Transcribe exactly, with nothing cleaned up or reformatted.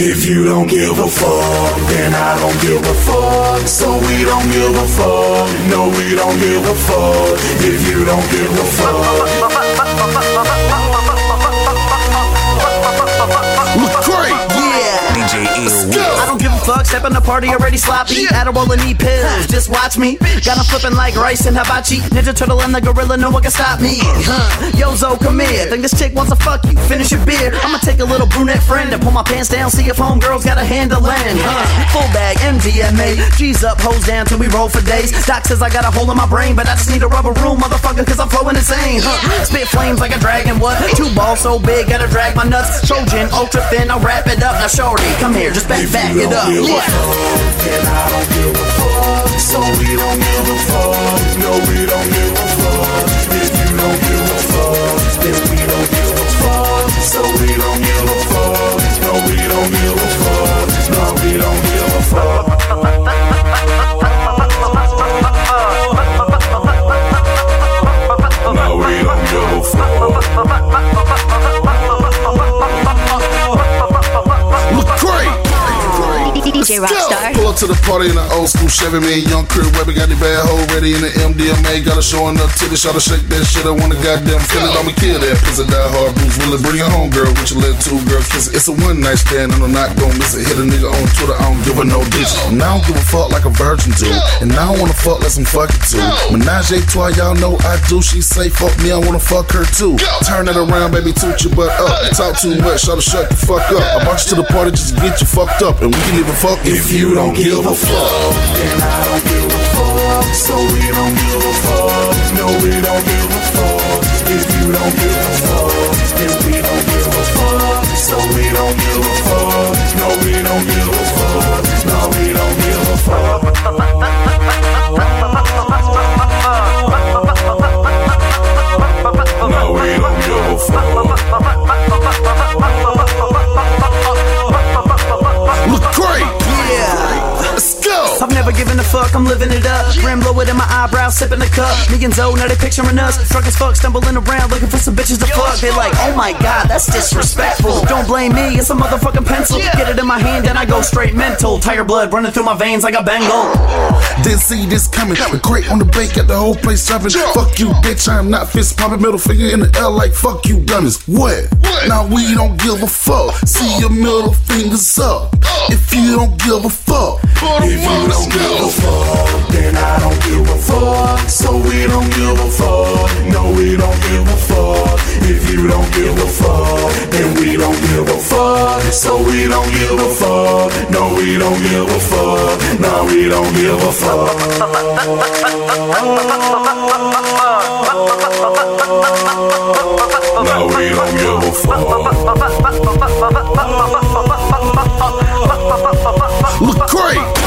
If you don't give a fuck, then I don't give a fuck. So we don't give a fuck. No, we don't give a fuck. If you don't give a fuck. Look great, yeah. D J Ill. I don't give a fuck, step in the party already sloppy. Adderall and eat pills, just watch me. Got 'em flipping like rice and hibachi. Ninja Turtle and the gorilla, no one can stop me. Huh. Yo, Zo, come here. Think this chick wants to fuck you. Finish your beer. I'ma take a little brunette friend and pull my pants down, see if homegirls got a handle in. Huh. Full bag, M D M A. G's up, hoes down till we roll for days. Doc says I got a hole in my brain, but I just need a rubber room, motherfucker, cause I'm flowing insane. Huh. Spit flames like a dragon, what? Two balls so big, gotta drag my nuts. Trojan, ultra thin, I'll wrap it up. Now shorty, come here, just back, back it up. Give a fuck, and I don't give a fuck. So we don't give a fuck. No, we don't give a fuck. If you don't give a fuck, then we don't give a fuck. So we don't give a fuck. No, we don't give a fuck. No, we don't give a fuck. No, we don't give a fuck. Look great. D J Rockstar. Pull up to the party in an old school Chevy, me and young Kurt Webber got the bad hoe ready in the M D M A. Got her showing up titties, try to shake that shit. I wanna goddamn feel it on me, kill that piss of die hard blues. Will it bring your home, girl? With your little two girls kiss it. It's a one night stand, and I'm not gon' miss it. Hit a nigga on Twitter, I don't give her no bitch. And I don't give a fuck like a virgin do. And I don't wanna fuck less I'm fucking too. Menage a trois, y'all know I do. She say fuck me, I wanna fuck her too. Turn it around, baby, toot your butt up. Talk too much, try to shut the fuck up. I brought you to the party just to get you fucked up, and we can even fuck if you don't give a fuck, then I don't give a fuck. So we don't give a fuck. No, we don't give a fuck. If you don't give a fuck, then we don't give a fuck. So we don't give a fuck. No, we don't give a fuck. No, we don't give a fuck. No, we don't give a fuck. Look great, yeah. Let's go. I've never given a fuck, I'm living it up. Rim lower than my eyebrows, sipping the cup. Me and Zo, now they picturing us. Drunk as fuck, stumbling around, looking for some bitches to fuck. They like, oh my god, that's disrespectful. Don't blame me, it's a motherfucking pencil. Get it in my hand, then I go straight mental. Tiger blood running through my veins like a Bengal. Didn't see this coming. The great on the bake, got the whole place jumping. Fuck you, bitch, I'm not fist popping. Middle finger in the air like fuck you, dummies. What? Now we don't give a fuck. See your middle fingers up. If you don't give a fuck. If you don't give a fuck, then I don't give a fuck. So we don't give a fuck. No, we don't give a fuck. If you don't give a fuck, then we don't give a fuck. So we don't give a fuck. No, we don't give a fuck. No, we don't give a fuck. No, we don't give a fuck. Look great.